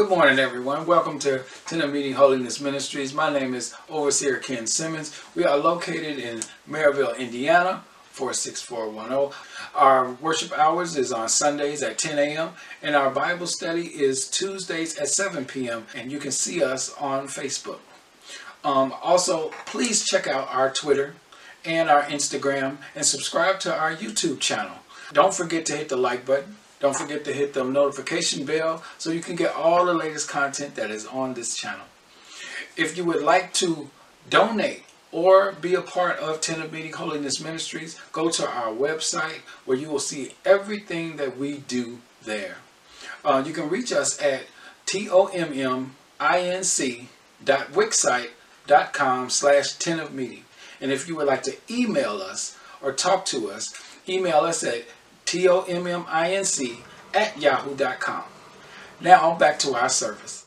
Good morning, everyone. Welcome to Tent of Meeting Holiness Ministries. My name is Overseer Ken Simmons. We are located in Maryville, Indiana, 46410. Our worship hours is on Sundays at 10 a.m. and our Bible study is Tuesdays at 7 p.m. and you can see us on Facebook. Also, please check out our Twitter and our Instagram and subscribe to our YouTube channel. Don't forget to hit the like button. Don't forget to hit the notification bell so you can get all the latest content that is on this channel. If you would like to donate or be a part of Tent of Meeting Holiness Ministries, go to our website where you will see everything that we do there. You can reach us at tomminc.wixsite.com/tentofmeeting. And if you would like to email us or talk to us, email us at tomminc@yahoo.com. Now back to our service.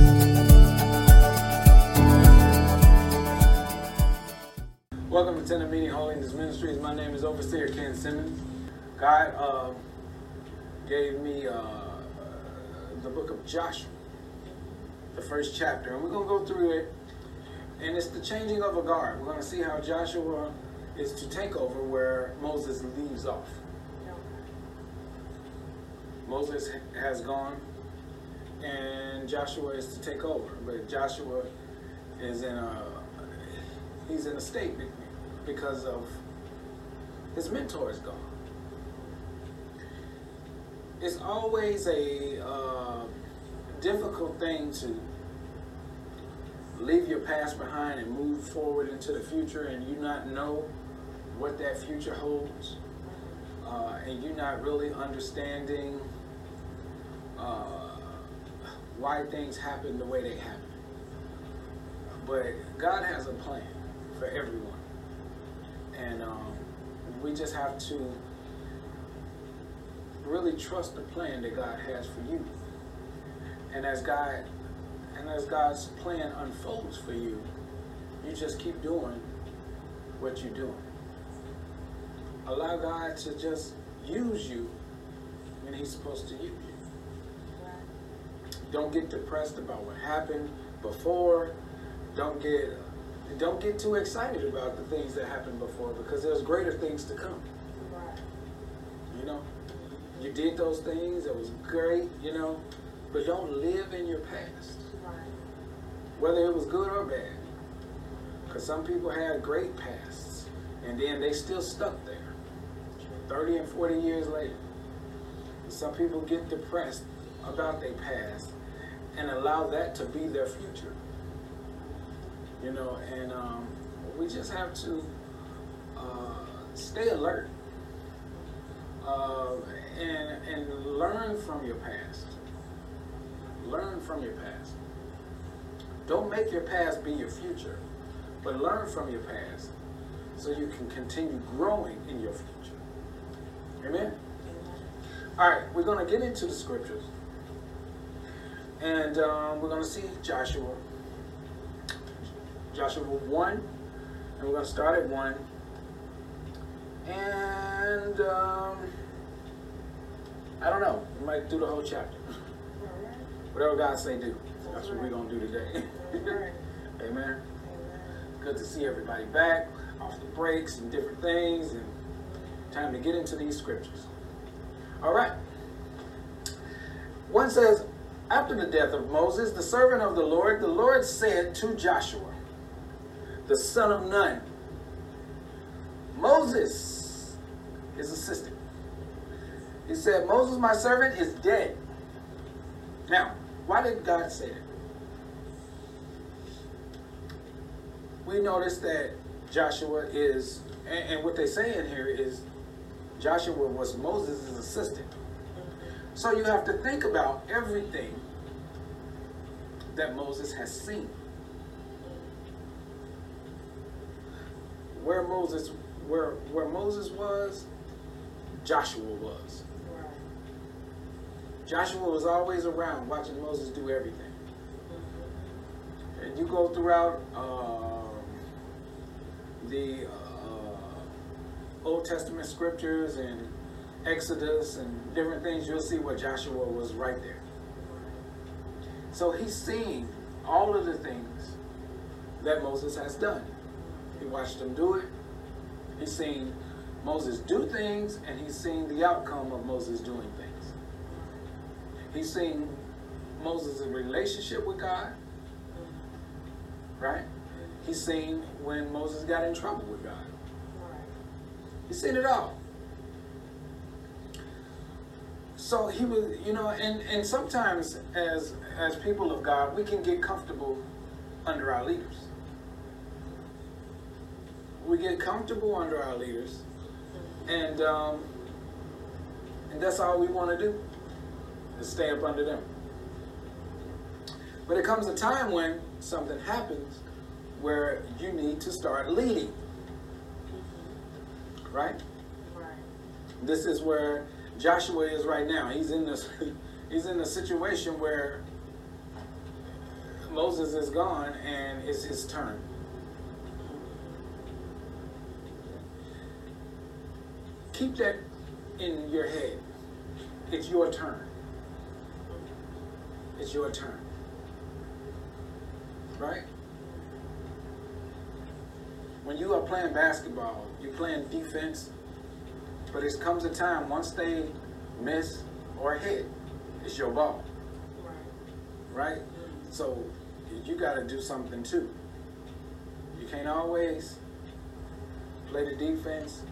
Welcome to Tent of Meeting Holiness Ministries. My name is Overseer Ken Simmons. God gave me the book of Joshua, the first chapter, and we're going to go through it. And it's the changing of a guard. We're going to see how Joshua is to take over where Moses leaves off. Moses has gone and Joshua is to take over, but Joshua is he's in a state because of his mentor is gone. It's always a difficult thing to leave your past behind and move forward into the future, and you not know what that future holds, and you're not really understanding why things happen the way they happen. But God has a plan for everyone, and we just have to really trust the plan that God has for you. And as God's plan unfolds for you, you just keep doing what you're doing. Allow God to just use you when He's supposed to use you. Don't get depressed about what happened before. Don't get too excited about the things that happened before, because there's greater things to come. You know, you did those things, it was great, you know, but don't live in your past, whether it was good or bad. Because some people had great pasts and then they still stuck there 30 and 40 years later. Some people get depressed about their past and allow that to be their future. You know, and we just have to stay alert and learn from your past. Learn from your past. Don't make your past be your future, but learn from your past so you can continue growing in your future. Amen? All right, we're going to get into the scriptures. And we're going to see Joshua 1, and we're going to start at 1. And I don't know, we might do the whole chapter. Whatever God say do, that's what we're going to do today. Amen. Good to see everybody back off the breaks and different things, and time to get into these scriptures. All right. 1 says, after the death of Moses, the servant of the Lord said to Joshua, the son of Nun, Moses, his assistant, he said, Moses, my servant, is dead. Now, why did God say that? We notice that Joshua is, and what they're saying here is Joshua was Moses' assistant. So you have to think about everything that Moses has seen. Where Moses was, Joshua was. Joshua was always around watching Moses do everything. And you go throughout the Old Testament scriptures and Exodus and different things, you'll see where Joshua was right there. So he's seen all of the things that Moses has done. He watched him do it. He's seen Moses do things, and he's seen the outcome of Moses doing things. He's seen Moses' relationship with God, right? He's seen when Moses got in trouble with God. He's seen it all. So he was, and sometimes as people of God, we can get comfortable under our leaders. We get comfortable under our leaders, and that's all we want to do, is stay up under them. But it comes a time when something happens where you need to start leading. Right? Right. This is where Joshua is right now. He's in a situation where Moses is gone and it's his turn. Keep that in your head. It's your turn. It's your turn. Right? When you are playing basketball, you're playing defense, but it comes a time once they miss or hit, it's your ball. Right? So you got to do something too. You can't always play the defense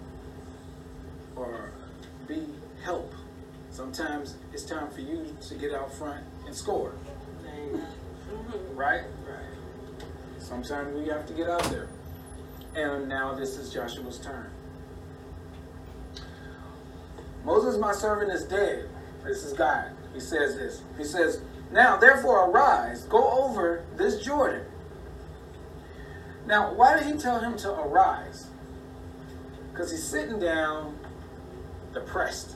or be help. Sometimes it's time for you to get out front and score. Right? Sometimes we have to get out there. And now this is Joshua's turn. Moses, my servant, is dead. This is God. He says this. He says, now therefore arise, go over this Jordan. Now, why did he tell him to arise? Because he's sitting down, depressed.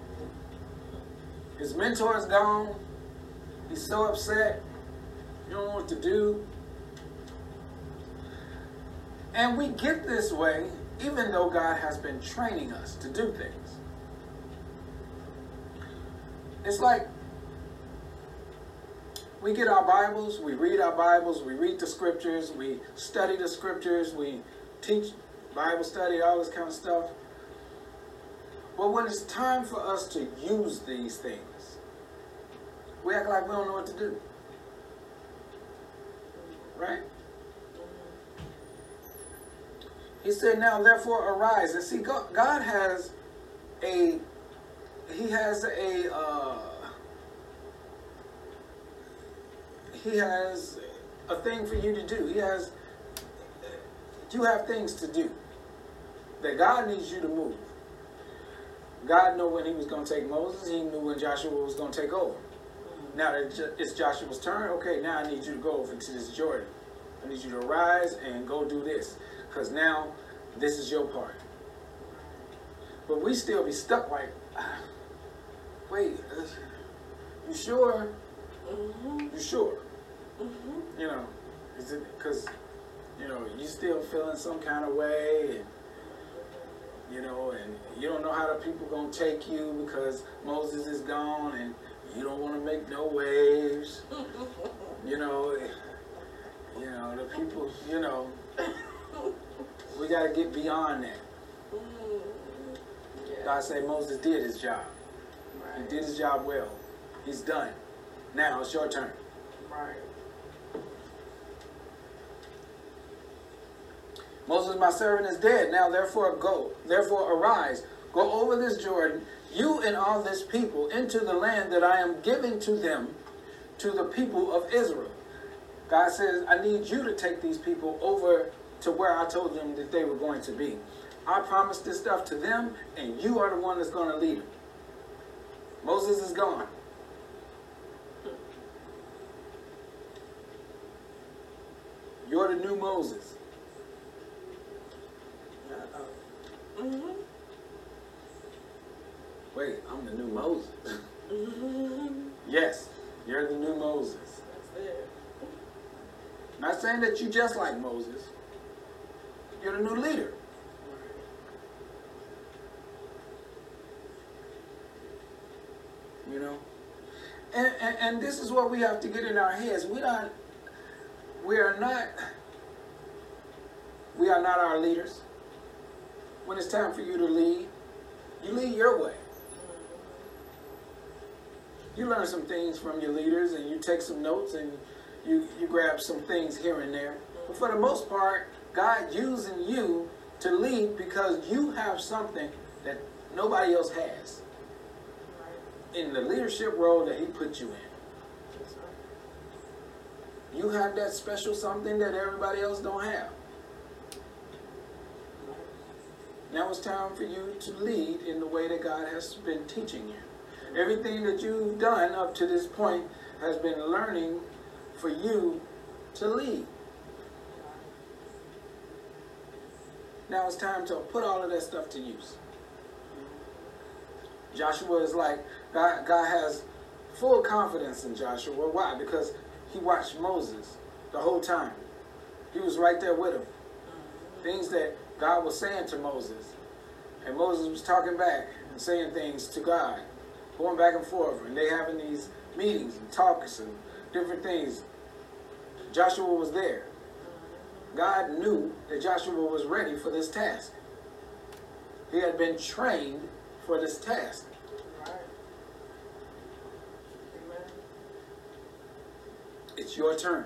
His mentor is gone. He's so upset. You don't know what to do. And we get this way even though God has been training us to do things. It's like we get our Bibles, we read the scriptures, we study the scriptures, we teach Bible study, all this kind of stuff. But when it's time for us to use these things, we act like we don't know what to do. Right? He said, now therefore arise. And see, God has a thing for you to do. You have things to do that God needs you to move. God knew when he was going to take Moses. He knew when Joshua was going to take over. Now that it's Joshua's turn, okay, now I need you to go over to this Jordan. I need you to rise and go do this. Because now this is your part. But we still be stuck like, wait, you sure? Mm-hmm. You sure? Mm-hmm. You know, is it because, you still feeling some kind of way, and, and you don't know how the people going to take you because Moses is gone, and you don't want to make no waves. The people, we got to get beyond that. Yeah. God said Moses did his job. Right. He did his job well. He's done. Now it's your turn. Right. Moses, my servant, is dead. Now therefore arise, go over this Jordan, you and all this people, into the land that I am giving to them, to the people of Israel. God says, I need you to take these people over to where I told them that they were going to be. I promised this stuff to them, and you are the one that's going to lead them. Moses is gone. You're the new Moses. Mm-hmm. Wait, I'm the new Moses. Mm-hmm. Yes, you're the new Moses. That's it. Not saying that you just like Moses. You're the new leader. And this is what we have to get in our heads. We are not our leaders. When it's time for you to lead, you lead your way. You learn some things from your leaders, and you take some notes, and you grab some things here and there. But for the most part, God using you to lead because you have something that nobody else has in the leadership role that he put you in. You have that special something that everybody else don't have. Now it's time for you to lead in the way that God has been teaching you. Everything that you've done up to this point has been learning for you to lead. Now it's time to put all of that stuff to use. Joshua is like, God has full confidence in Joshua. Why? Because he watched Moses the whole time. He was right there with him. Things that God was saying to Moses. And Moses was talking back and saying things to God. Going back and forth. And they having these meetings and talks and different things. Joshua was there. God knew that Joshua was ready for this task. He had been trained for this task. It's your turn.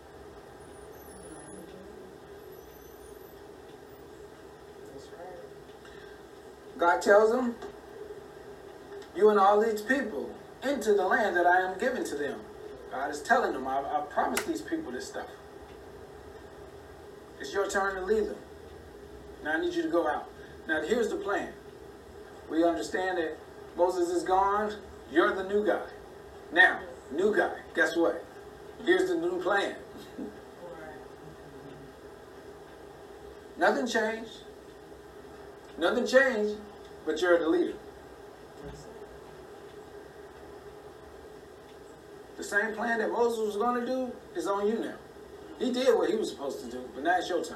That's right. God tells them, you and all these people into the land that I am giving to them. God is telling them, I promised these people this stuff. It's your turn to lead them. Now I need you to go out. Now here's the plan. We understand that Moses is gone. You're the new guy. Now, new guy, guess what? Here's the new plan. Nothing changed. Nothing changed, but you're the leader. The same plan that Moses was going to do is on you now. He did what he was supposed to do, but now it's your turn.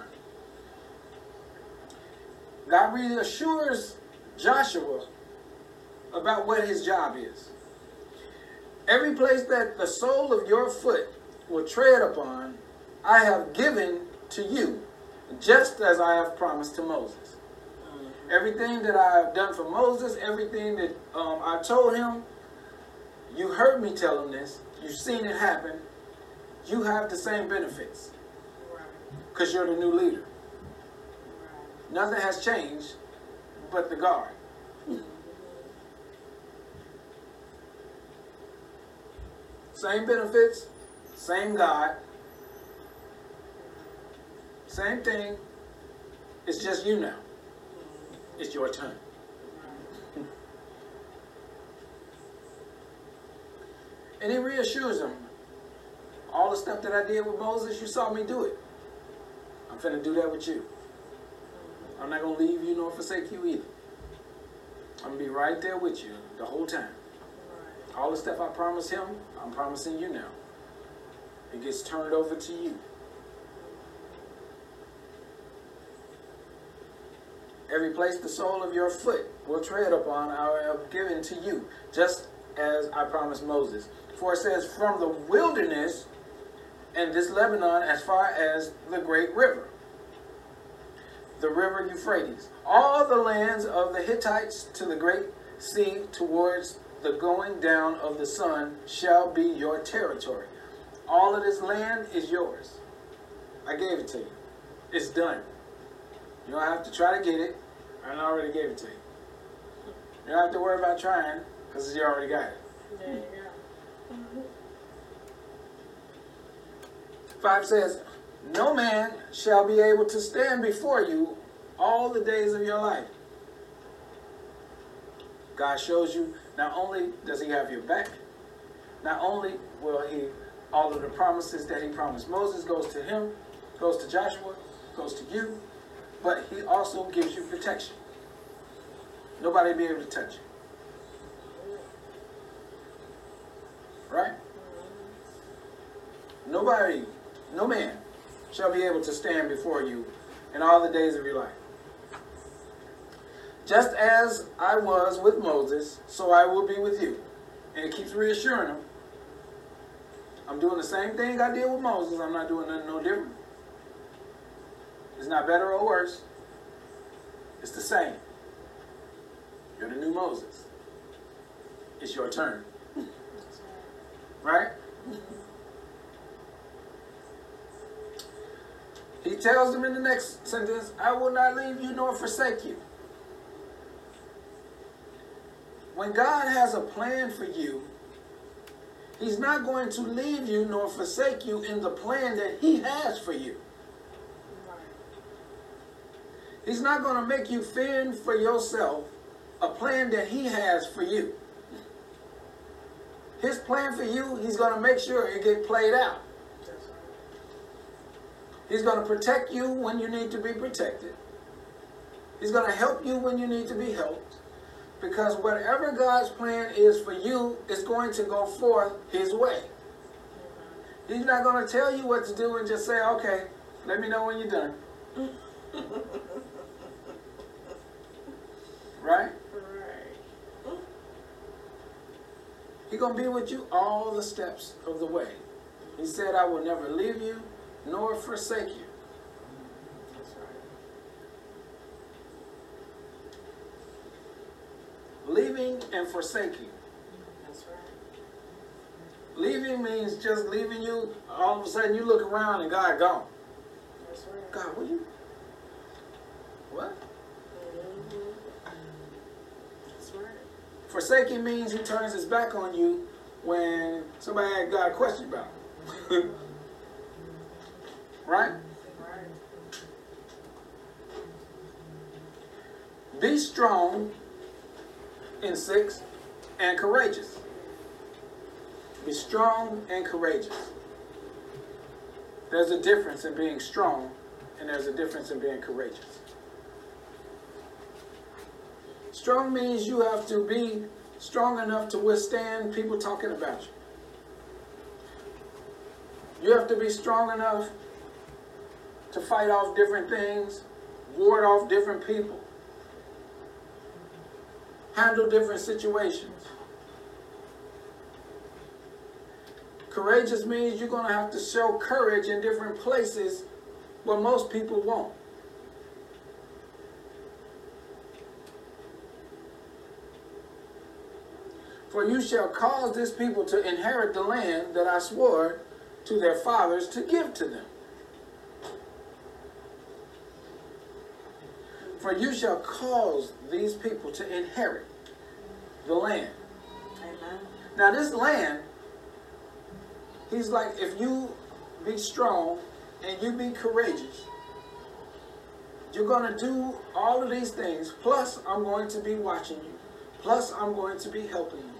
God reassures Joshua about what his job is. Every place that the sole of your foot will tread upon, I have given to you, just as I have promised to Moses. Everything that I have done for Moses, everything that I told him, you heard me tell him this. You've seen it happen. You have the same benefits because you're the new leader. Nothing has changed but the guard. Same benefits, same God, same thing. It's just you now. It's your turn. And he reassures him. All the stuff that I did with Moses, you saw me do it. I'm finna do that with you. I'm not going to leave you nor forsake you either. I'm going to be right there with you the whole time. All the stuff I promised him, I'm promising you now. It gets turned over to you. Every place the sole of your foot will tread upon, I have given to you, just as I promised Moses. For it says, from the wilderness and this Lebanon as far as the great river, the river Euphrates, all the lands of the Hittites to the great sea towards the going down of the sun shall be your territory. All of this land is yours. I gave it to you. It's done. You don't have to try to get it. I already gave it to you. You don't have to worry about trying because you already got it. There you go. 5 says, no man shall be able to stand before you all the days of your life. God shows you, not only does he have your back, not only will he, all of the promises that he promised Moses goes to him, goes to Joshua, goes to you, but he also gives you protection. Nobody will be able to touch you. Right? Nobody, no man shall be able to stand before you in all the days of your life. Just as I was with Moses, so I will be with you. And it keeps reassuring him. I'm doing the same thing I did with Moses. I'm not doing nothing no different. It's not better or worse. It's the same. You're the new Moses. It's your turn. Right? He tells them in the next sentence, I will not leave you nor forsake you. When God has a plan for you, He's not going to leave you nor forsake you in the plan that He has for you. He's not going to make you fend for yourself a plan that He has for you. His plan for you, He's going to make sure it gets played out. He's going to protect you when you need to be protected. He's going to help you when you need to be helped. Because whatever God's plan is for you is going to go forth His way. He's not going to tell you what to do and just say, okay, let me know when you're done. Right? Right. He's going to be with you all the steps of the way. He said, I will never leave you nor forsake you. That's right. Leaving and forsaking. That's right. Leaving means just leaving you. All of a sudden you look around and God gone. That's right. God, what you? What? That's right. Forsaking means He turns His back on you when somebody got a question about Him. Right? Right. Be strong in 6 and courageous. Be strong and courageous. There's a difference in being strong and there's a difference in being courageous. Strong means you have to be strong enough to withstand people talking about you. You have to be strong enough to fight off different things, ward off different people, handle different situations. Courageous means you're going to have to show courage in different places where most people won't. For you shall cause this people to inherit the land that I swore to their fathers to give to them. For you shall cause these people to inherit the land. Amen. Now this land, He's like, if you be strong and you be courageous, you're going to do all of these things. Plus, I'm going to be watching you. Plus, I'm going to be helping you.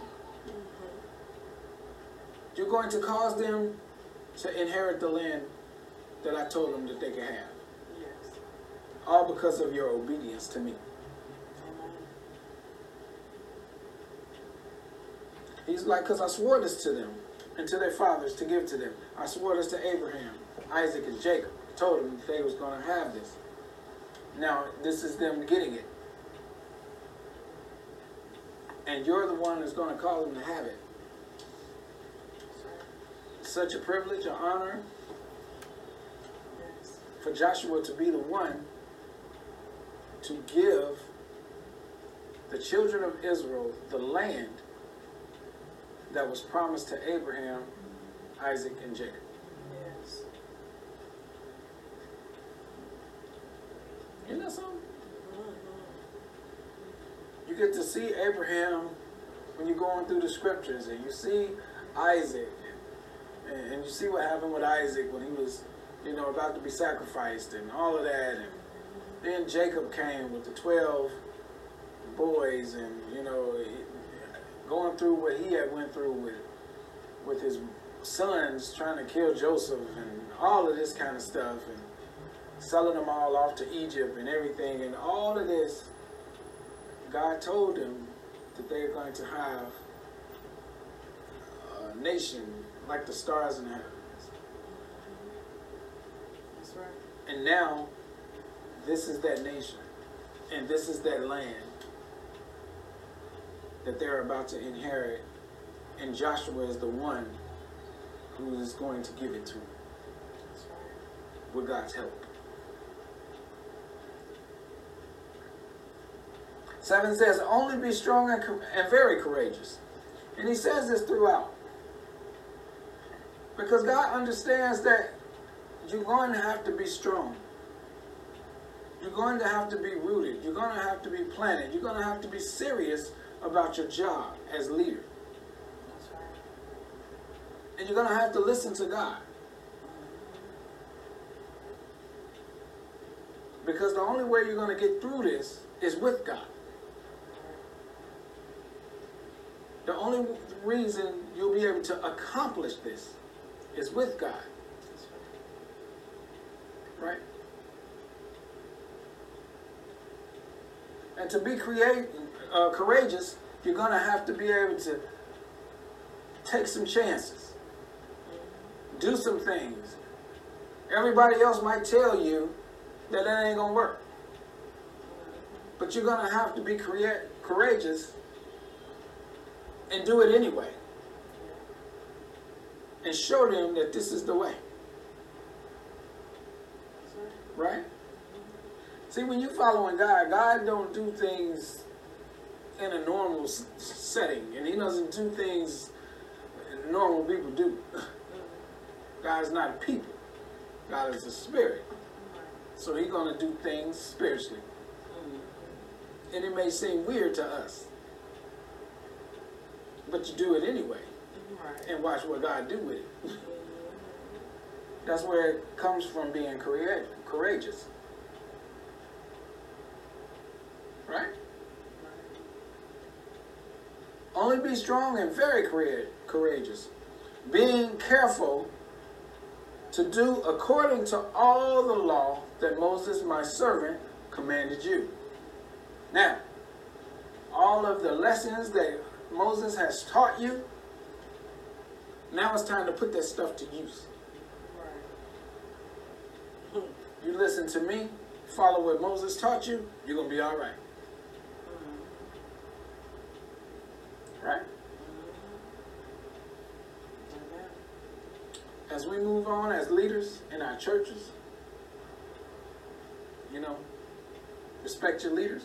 You're going to cause them to inherit the land that I told them that they could have. Yes. All because of your obedience to me. Amen. He's like, because I swore this to them and to their fathers to give to them. I swore this to Abraham, Isaac, and Jacob. I told them that they was going to have this. Now, this is them getting it. And you're the one that's going to call them to have it. Such a privilege, an honor Yes. for Joshua to be the one to give the children of Israel the land that was promised to Abraham, Isaac, and Jacob. Yes. Isn't that something? Mm-hmm. You get to see Abraham when you're going through the scriptures, and you see Isaac, and you see what happened with Isaac when he was, about to be sacrificed and all of that. And then Jacob came with the 12 boys, and going through what he had went through with his sons trying to kill Joseph and all of this kind of stuff, and selling them all off to Egypt and everything, and all of this. God told them that they are going to have a nation like the stars in the heavens. That's right. And now, this is that nation. And this is that land that they're about to inherit. And Joshua is the one who is going to give it to him That's right. with God's help. 7 says, only be strong and very courageous. And he says this throughout. Because God understands that you're going to have to be strong. You're going to have to be rooted. You're going to have to be planted. You're going to have to be serious about your job as leader. That's right. And you're going to have to listen to God. Because the only way you're going to get through this is with God. The only reason you'll be able to accomplish this is with God. That's Right? And to be courageous, you're going to have to be able to take some chances. Do some things. Everybody else might tell you that ain't going to work. But you're going to have to be courageous and do it anyway. And show them that this is the way. Right? See, when you're following God, God don't do things in a normal setting. And he doesn't do things normal people do. God is not a people. God is a spirit. So he's going to do things spiritually. And it may seem weird to us. But you do it anyway. right. And watch what God do with it. That's where it comes from, being courageous. Right? Only be strong and very courageous, being careful to do according to all the law that Moses, my servant, commanded you. Now, all of the lessons that Moses has taught you, now it's time to put that stuff to use. Right. You listen to me, follow what Moses taught you, you're going to be all right. Right? Amen. As we move on as leaders in our churches, respect your leaders.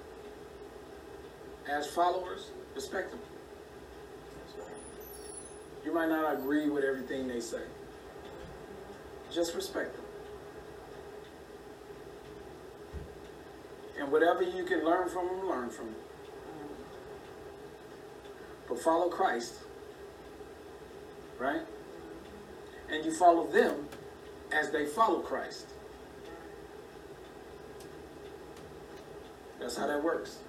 As followers, respect them. That's right. You might not agree with everything they say. Just respect them. And whatever you can learn from them, learn from them. But follow Christ. Right? And you follow them as they follow Christ. That's how that works.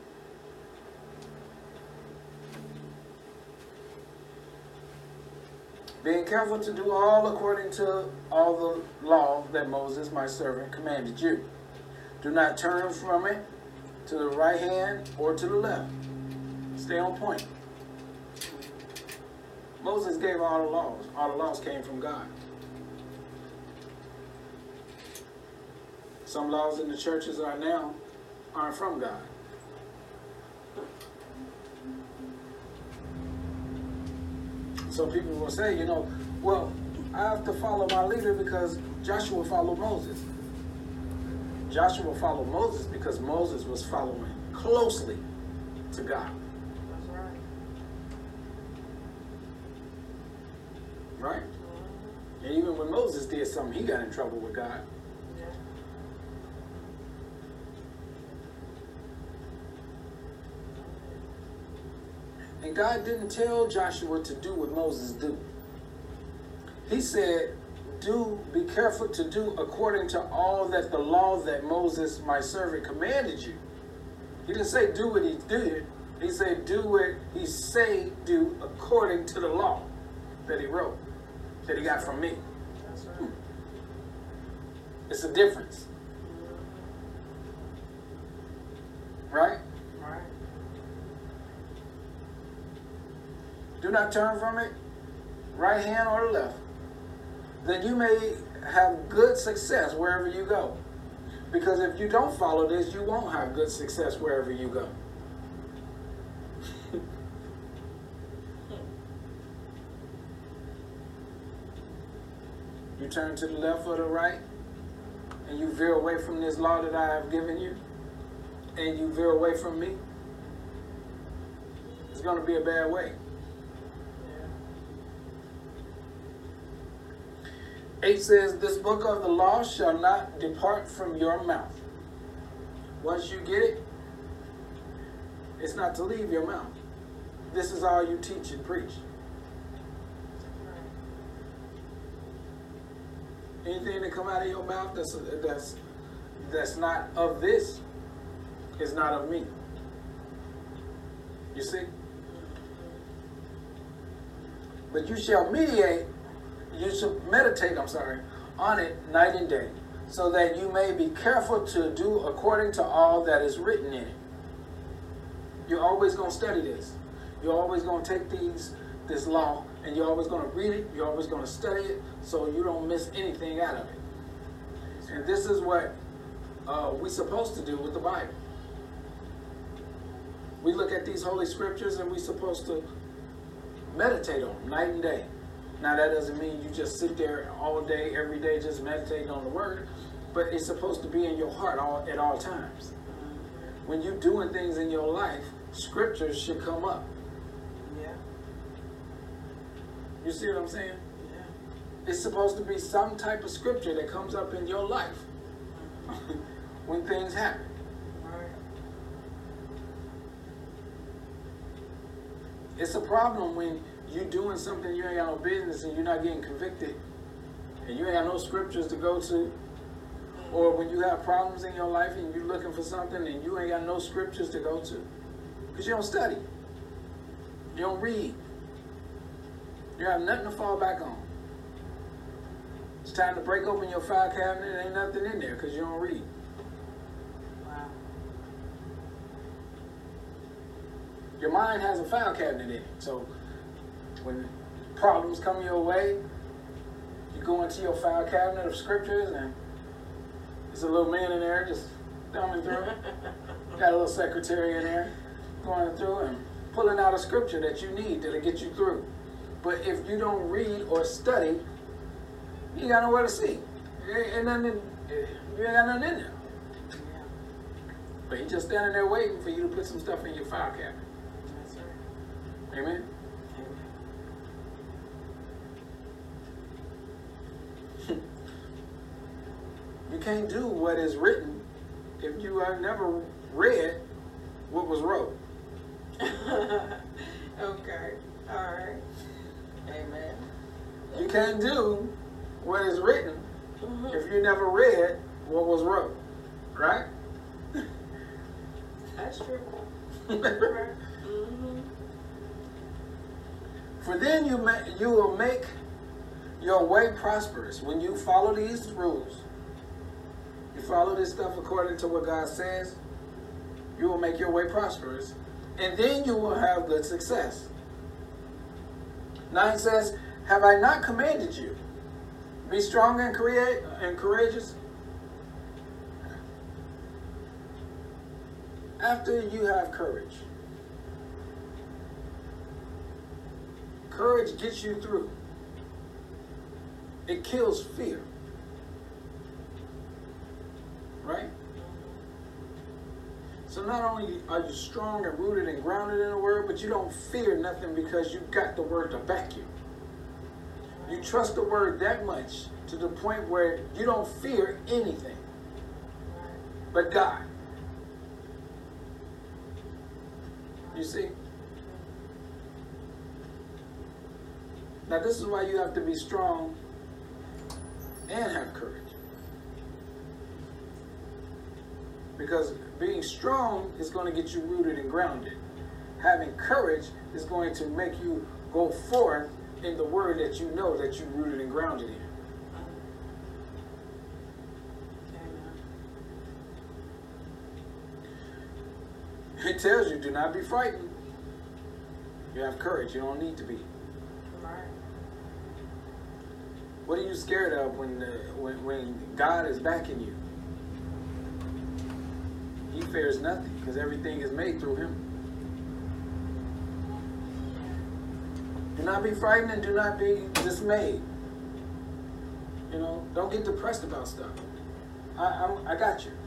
Being careful to do all according to all the law that Moses, my servant, commanded you. Do not turn from it to the right hand or to the left. Stay on point. Moses gave all the laws. All the laws came from God. Some laws in the churches aren't from God. So people will say, well, I have to follow my leader because Joshua followed Moses. Joshua followed Moses because Moses was following closely to God. That's right. Right? And even when Moses did something, he got in trouble with God. Yeah. And God didn't tell Joshua to do what Moses do. He said, be careful to do according to all that the law that Moses, my servant, commanded you. He didn't say do what he did. He said do what he do according to the law that he wrote, that he got from me. That's right. It's a difference. Right? Right. Do not turn from it, right hand or the left. Then you may have good success wherever you go. Because if you don't follow this, you won't have good success wherever you go. turn to the left or the right, and you veer away from this law that I have given you, and you veer away from me, it's going to be a bad way. 8 says, this book of the law shall not depart from your mouth. Once you get it, it's not to leave your mouth. This is all you teach and preach. Anything that come out of your mouth that's not of this is not of me. You see? But you shall meditate, on it night and day, so that you may be careful to do according to all that is written in it. You're always going to study this. You're always going to take this law, and you're always going to read it. You're always going to study it, so you don't miss anything out of it. And this is what we're supposed to do with the Bible. We look at these holy scriptures, and we're supposed to meditate on them night and day. Now, that doesn't mean you just sit there all day, every day, just meditating on the word, but it's supposed to be in your heart at all times. When you're doing things in your life, scriptures should come up. Yeah. You see what I'm saying? Yeah. It's supposed to be some type of scripture that comes up in your life when things happen. Right. It's a problem when you're doing something you ain't got no business and you're not getting convicted and you ain't got no scriptures to go to. Or when you have problems in your life and you're looking for something and you ain't got no scriptures to go to. Because you don't study. You don't read. You have nothing to fall back on. It's time to break open your file cabinet. There ain't nothing in there because you don't read. Wow. Your mind has a file cabinet in it. So when problems come your way, you go into your file cabinet of scriptures and there's a little man in there just thumbing through. Got a little secretary in there going through and pulling out a scripture that you need that'll get you through. But if you don't read or study, you ain't got nowhere to see. You ain't got nothing in there. Yeah. But he's just standing there waiting for you to put some stuff in your file cabinet. That's right. Amen? You can't do what is written if you have never read what was wrote. Okay. All right. Amen. You can't do what is written if you never read what was wrote. Right? That's true. Right. For then you will make your way prosperous when you follow these rules. You follow this stuff according to what God says, you will make your way prosperous, and then you will have good success. 9 says, have I not commanded you? Be strong and courageous. After you have courage. Courage gets you through. It kills fear. Right? So not only are you strong and rooted and grounded in the word, but you don't fear nothing because you got the word to back you. You trust the word that much to the point where you don't fear anything but God. You see? Now this is why you have to be strong and have courage. Because being strong is going to get you rooted and grounded. Having courage is going to make you go forth in the word that you know that you're rooted and grounded in. It tells you, do not be frightened. You have courage. You don't need to be. Right. What are you scared of when God is backing you? He fears nothing because everything is made through him. Do not be frightened and do not be dismayed. You know, don't get depressed about stuff. I got you.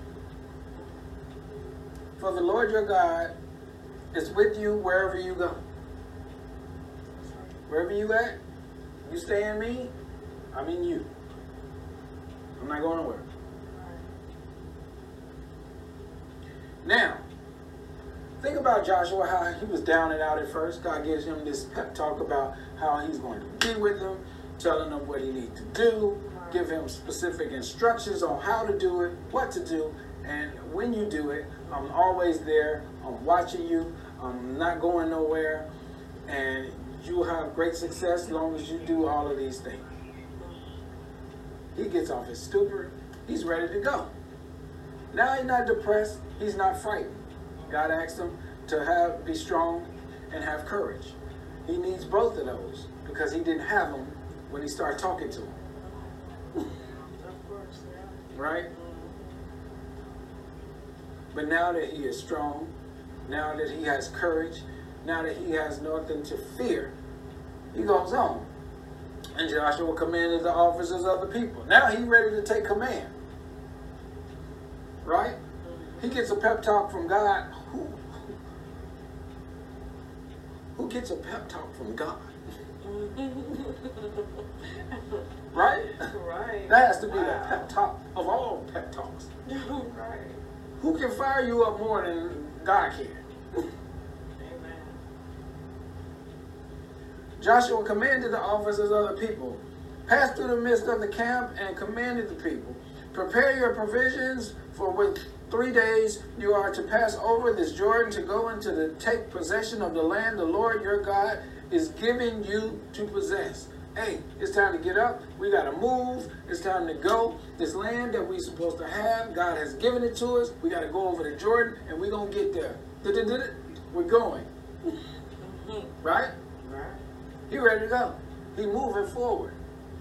For the Lord your God is with you wherever you go. Wherever you at, you stay in me, I'm in you. I'm not going nowhere. Now, think about Joshua, how he was down and out at first. God gives him this pep talk about how he's going to be with him, telling him what he needs to do, give him specific instructions on how to do it, what to do, and when you do it, I'm always there, I'm watching you, I'm not going nowhere, and you will have great success as long as you do all of these things. He gets off his stupor, he's ready to go. Now he's not depressed, he's not frightened. God asked him to be strong and have courage. He needs both of those because he didn't have them when he started talking to him. Of course, yeah. Right? But now that he is strong, now that he has courage, now that he has nothing to fear, he goes on. And Joshua commanded the officers of the people. Now he's ready to take command. Right? He gets a pep talk from God. Who gets a pep talk from God? Right? Right. That has to be the pep talk of all pep talks. Right. Who can fire you up more than God can? Amen. Joshua commanded the officers of the people, pass through the midst of the camp and commanded the people, prepare your provisions, for with 3 days you are to pass over this Jordan to go into the take possession of the land the Lord your God is giving you to possess. Hey, it's time to get up. We got to move. It's time to go. This land that we're supposed to have, God has given it to us. We got to go over to Jordan, and we're going to get there. We're going. Right? Right. He ready to go. He moving forward.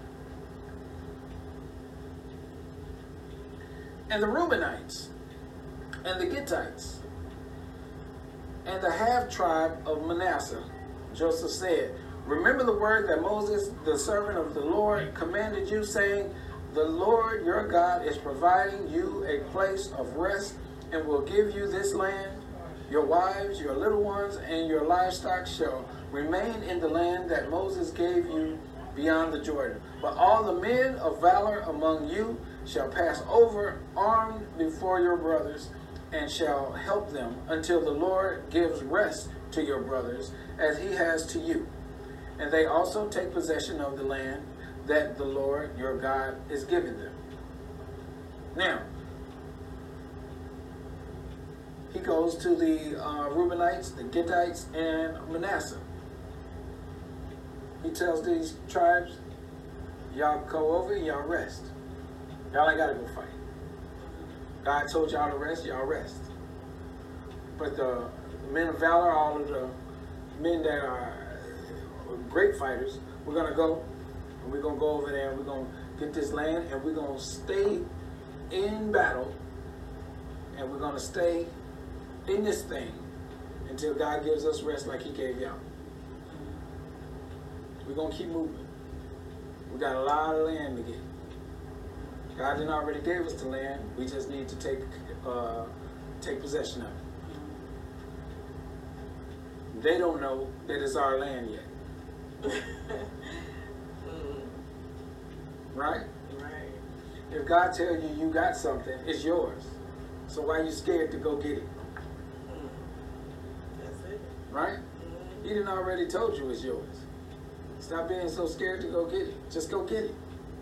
And the Reubenites, and the Gittites, and the half-tribe of Manasseh, Joseph said, remember the word that Moses, the servant of the Lord, commanded you, saying, the Lord your God is providing you a place of rest and will give you this land. Your wives, your little ones, and your livestock shall remain in the land that Moses gave you beyond the Jordan. But all the men of valor among you shall pass over armed before your brothers, and shall help them until the Lord gives rest to your brothers, as he has to you. And they also take possession of the land that the Lord your God is giving them. Now, he goes to the Reubenites, the Gittites, and Manasseh. He tells these tribes, y'all go over and y'all rest. Y'all ain't got to go fight. God told y'all to rest, y'all rest. But the men of valor, all of the men that are great fighters, we're going to go, and we're going to go over there, and we're going to get this land, and we're going to stay in battle, and we're going to stay in this thing until God gives us rest like he gave y'all. We're going to keep moving. We got a lot of land to get. God didn't already gave us the land. We just need to take possession of it. They don't know that it's our land yet. Right? Right. If God tells you you got something, it's yours. So why are you scared to go get it? That's it. Right? He didn't already told you it's yours. Stop being so scared to go get it. Just go get it.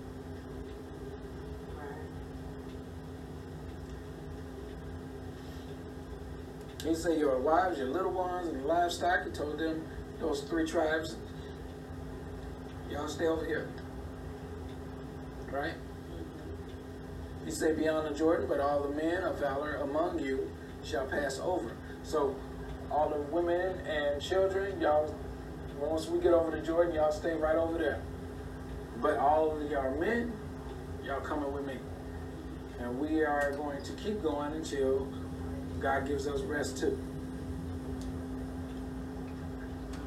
He said your wives, your little ones, and your livestock. He told them, those 3 tribes, y'all stay over here. Right? He said beyond the Jordan, but all the men of valor among you shall pass over. So all the women and children, y'all, once we get over to Jordan, y'all stay right over there. But all of y'all men, y'all coming with me. And we are going to keep going until God gives us rest too.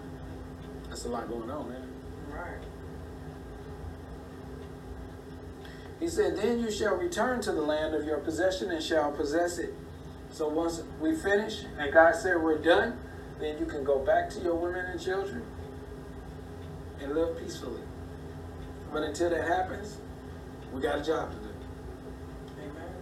That's a lot going on, man. Right. He said, then you shall return to the land of your possession and shall possess it. So once we finish and God said we're done, then you can go back to your women and children and live peacefully. But until that happens, we got a job to do. Amen.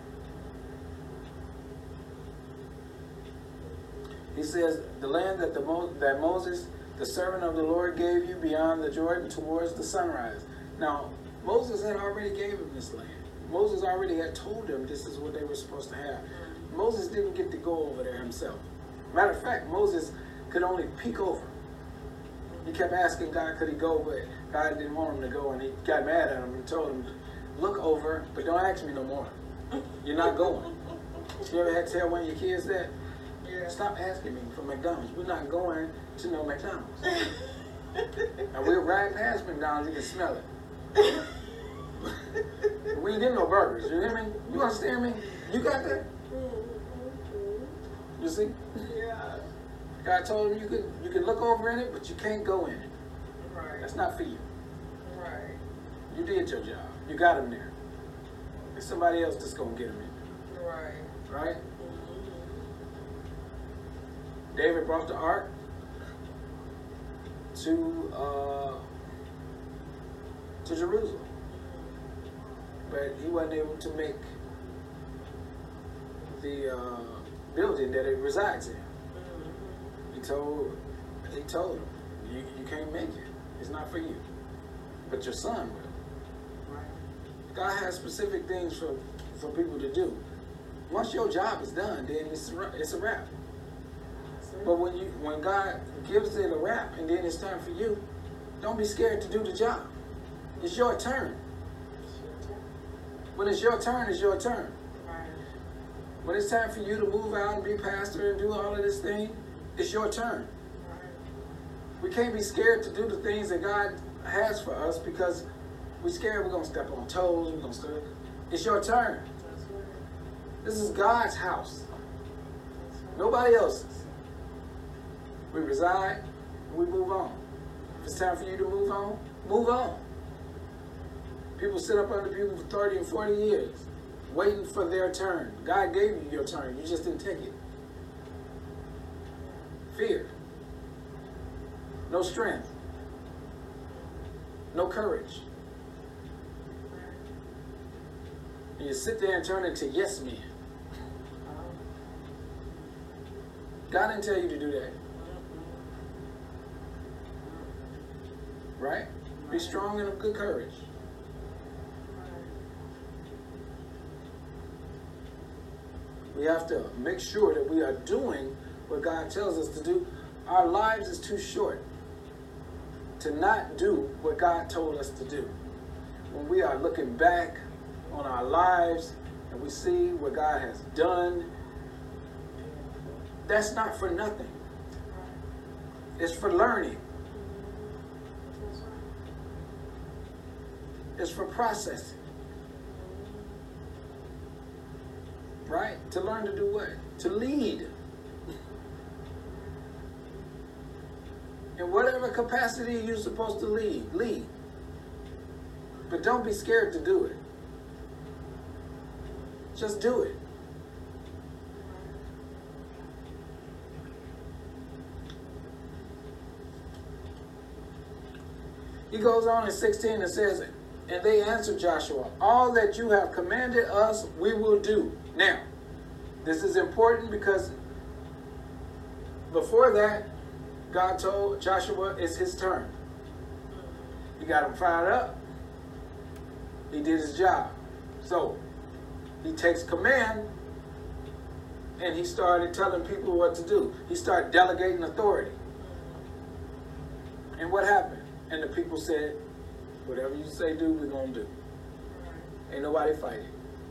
He says, the land that that Moses, the servant of the Lord, gave you beyond the Jordan towards the sunrise. Now, Moses had already gave him this land. Moses already had told them this is what they were supposed to have. Moses didn't get to go over there himself. Matter of fact, Moses could only peek over. He kept asking God, could he go, but God didn't want him to go, and he got mad at him and told him, look over, but don't ask me no more. You're not going. You ever had to tell one of your kids that? Yeah. Stop asking me for McDonald's. We're not going to no McDonald's. And we'll ride past McDonald's, you can smell it. We ain't getting no burgers, you hear me? You understand me? You got that? You see? Yeah. God told him you can look over in it, but you can't go in it. Right. That's not for you. Right. You did your job. You got him there. There's somebody else that's gonna get him in. Right. Right? David brought the ark to Jerusalem, but he wasn't able to make the building that it resides in. He told him, you can't make it. It's not for you, but your son will. Right. God has specific things for people to do. Once your job is done, then it's a wrap. But when God gives it a wrap and then it's time for you, don't be scared to do the job. It's your turn. When it's your turn, it's your turn. Right. When it's time for you to move out and be pastor and do all of this thing, it's your turn. Right. We can't be scared to do the things that God has for us because we're scared we're going to step on toes. It's your turn. That's right. This is God's house. That's right. Nobody else's. We reside and we move on. If it's time for you to move on, move on. People sit up under people for 30 and 40 years waiting for their turn. God gave you your turn. You just didn't take it. Fear. No strength. No courage. And you sit there and turn into yes men. God didn't tell you to do that. Right? Be strong and of good courage. We have to make sure that we are doing what God tells us to do. Our lives is too short to not do what God told us to do. When we are looking back on our lives and we see what God has done, that's not for nothing. It's for learning. It's for processing. Right? To learn to do what? To lead. In whatever capacity you're supposed to lead, lead. But don't be scared to do it. Just do it. He goes on in 16 and says, and they answered Joshua, all that you have commanded us, we will do. Now, this is important because before that, God told Joshua it's his turn. He got him fired up. He did his job. So, he takes command and he started telling people what to do. He started delegating authority. And what happened? And the people said, whatever you say do, we're going to do. Ain't nobody fighting.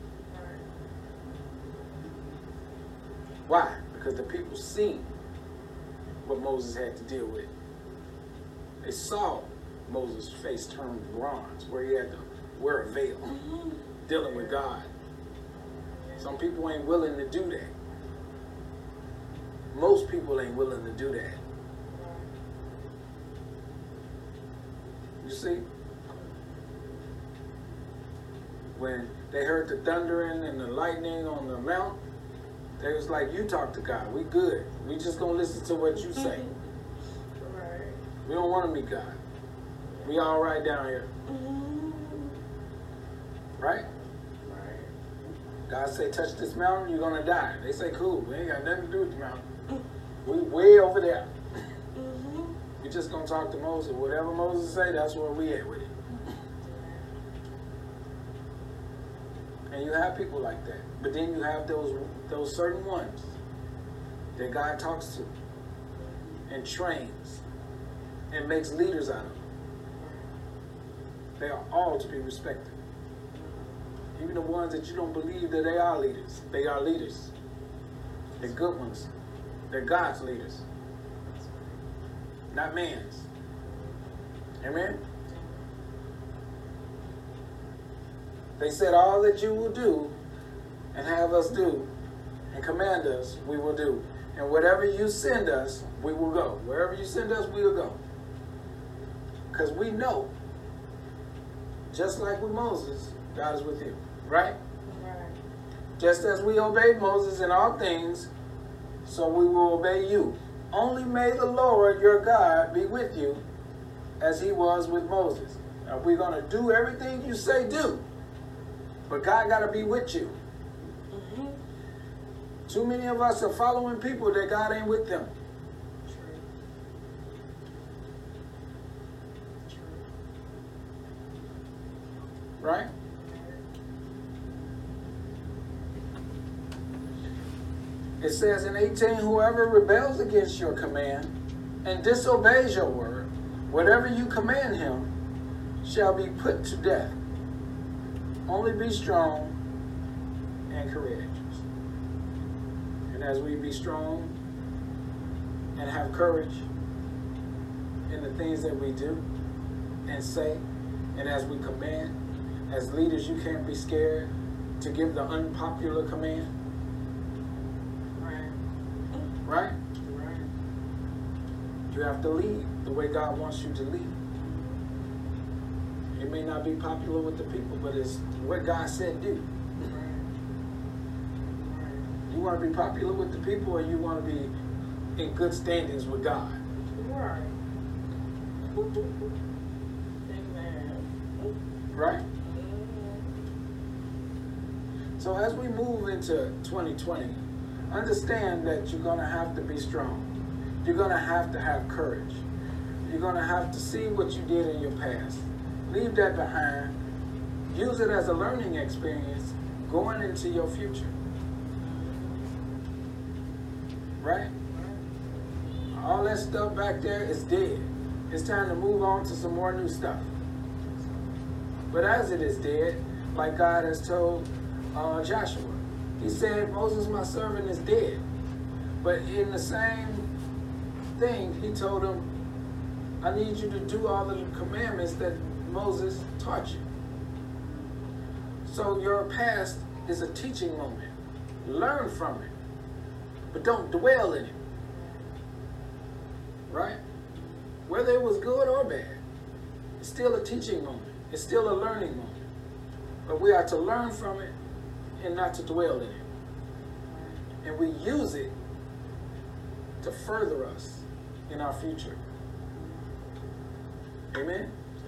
Why? Because the people seen what Moses had to deal with. They saw Moses' face turn bronze, where he had to wear a veil, dealing with God. Some people ain't willing to do that. Most people ain't willing to do that. You see? when they heard the thundering and the lightning on the mount, they was like, you talk to God. We good. We just going to listen to what you say. Right. We don't want to meet God. We all right down here. Right? Right. God say, touch this mountain, you're going to die. They say, cool. We ain't got nothing to do with the mountain. We way over there. We just going to talk to Moses. Whatever Moses say, that's where we at with it. And you have people like that. But then you have those certain ones that God talks to and trains and makes leaders out of them. They are all to be respected. Even the ones that you don't believe that they are leaders. They are leaders. They're good ones. They're God's leaders. Not man's. Amen? They said all that you will do and have us do and command us, we will do. And whatever you send us, we will go. Wherever you send us, we will go. Because we know, just like with Moses, God is with you. Right? Right. Just as we obeyed Moses in all things, so we will obey you. Only may the Lord your God be with you as he was with Moses. Now we're going to do everything you say do. But God got to be with you. Too many of us are following people that God ain't with them. True. True. Right? It says in 18, whoever rebels against your command and disobeys your word, whatever you command him shall be put to death. Only be strong and courageous. And as we be strong and have courage in the things that we do and say, and as we command, as leaders, you can't be scared to give the unpopular command. Right. Right? Right. You have to lead the way God wants you to lead. It may not be popular with the people, but it's what God said do. Right. You want to be popular with the people, or you want to be in good standings with God? Right. Amen. Right? So as we move into 2020, understand that you're going to have to be strong. You're going to have courage. You're going to have to see what you did in your past. Leave that behind. Use it as a learning experience going into your future. Right? All that stuff back there is dead. It's time to move on to some more new stuff. But as it is dead, like God has told Joshua, he said, Moses, my servant, is dead. But in the same thing, he told him, I need you to do all of the commandments that Moses taught you. So your past is a teaching moment. Learn from it, but don't dwell in it. Right? Whether it was good or bad, it's still a teaching moment. It's still a learning moment. But we are to learn from it and not to dwell in it. And we use it to further us in our future. Amen?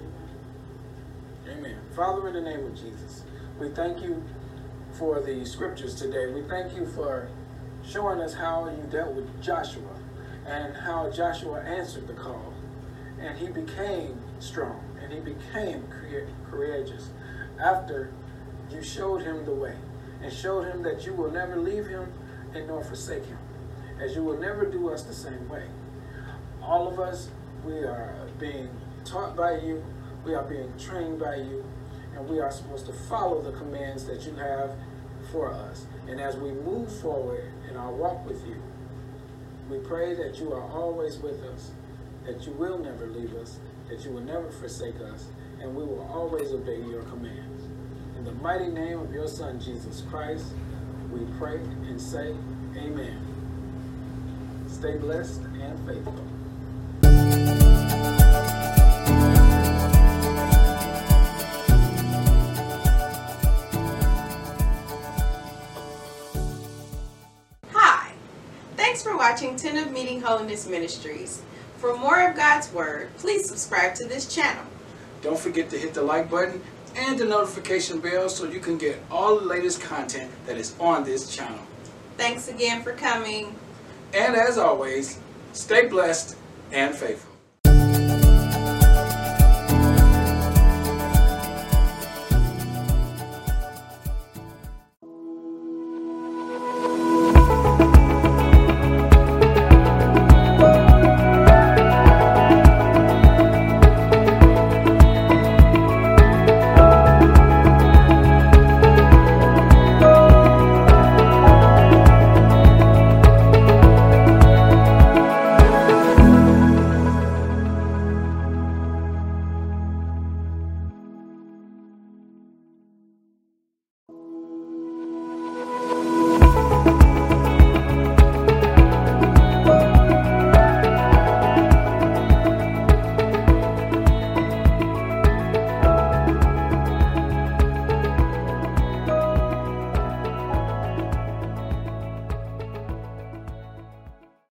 Amen. Father, in the name of Jesus, we thank you for the scriptures today. We thank you for showing us how you dealt with Joshua and how Joshua answered the call. And he became strong and he became courageous after you showed him the way and showed him that you will never leave him and nor forsake him, as you will never do us the same way. All of us, we are being taught by you, we are being trained by you, and we are supposed to follow the commands that you have for us. And as we move forward in our walk with you, we pray that you are always with us, that you will never leave us, that you will never forsake us, and we will always obey your commands. In the mighty name of your Son, Jesus Christ, we pray and say, amen. Stay blessed and faithful. Thanks for watching 10 of Meeting Holiness Ministries. For more of God's Word, please subscribe to this channel. Don't forget to hit the like button and the notification bell so you can get all the latest content that is on this channel. Thanks again for coming. And as always, stay blessed and faithful.